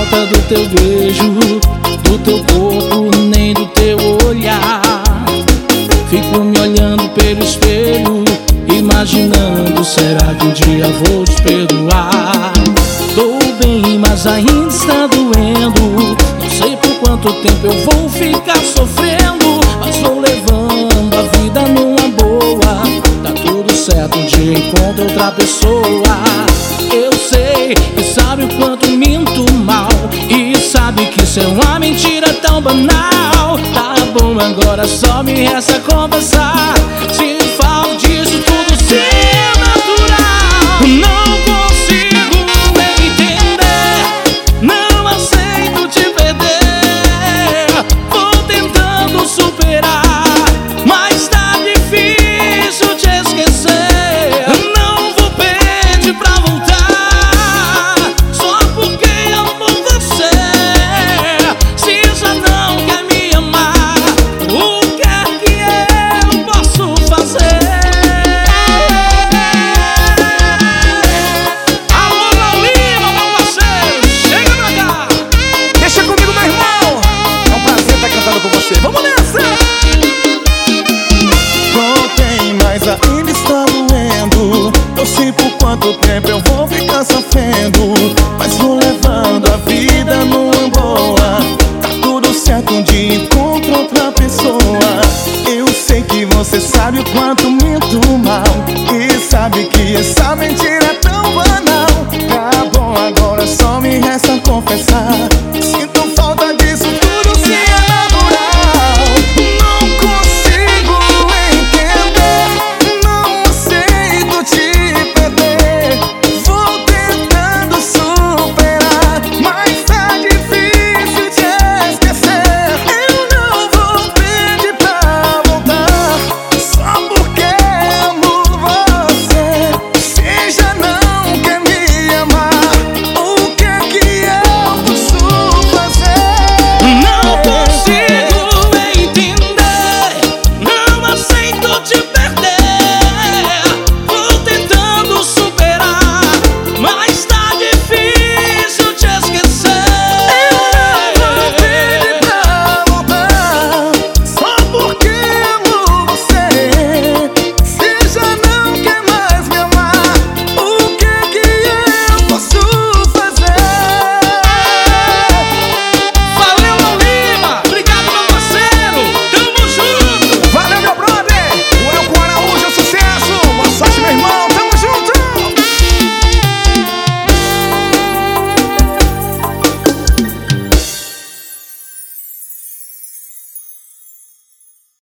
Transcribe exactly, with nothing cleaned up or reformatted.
falta do teu beijo, do teu corpo, nem do teu olhar. Fico me olhando pelo espelho, imaginando, será que um dia vou te perdoar? Tô bem, mas ainda está doendo. Não sei por quanto tempo eu vou ficar sofrendo, mas vou levando a vida numa boa. Tá tudo certo, um dia encontro outra pessoa. Eu sei que sabe o quanto minto mal, e sabe que isso é uma mentira tão banal. Tá bom, agora só me resta conversar. Se falo disso tudo ser natural, não consigo entender, não aceito te perder. Vou tentando superar, mas tá difícil te esquecer. Não vou pedir pra voltar, só porque amo você. Se já não quer me amar, o que é que eu posso fazer? Alô, Laulima, meu parceiro, chega pra cá. Deixa comigo, meu irmão. É um prazer estar cantando com você. Vamos nessa! Voltei, mas ainda está doendo. Eu sei por quanto tempo eu vou ficar sofrendo, mas vou levando a vida numa boa. Tá tudo certo, um dia encontro outra pessoa. Eu sei que você sabe o quanto minto mal, e sabe que essa mentira é tão banal. Tá bom, agora só me resta confessar.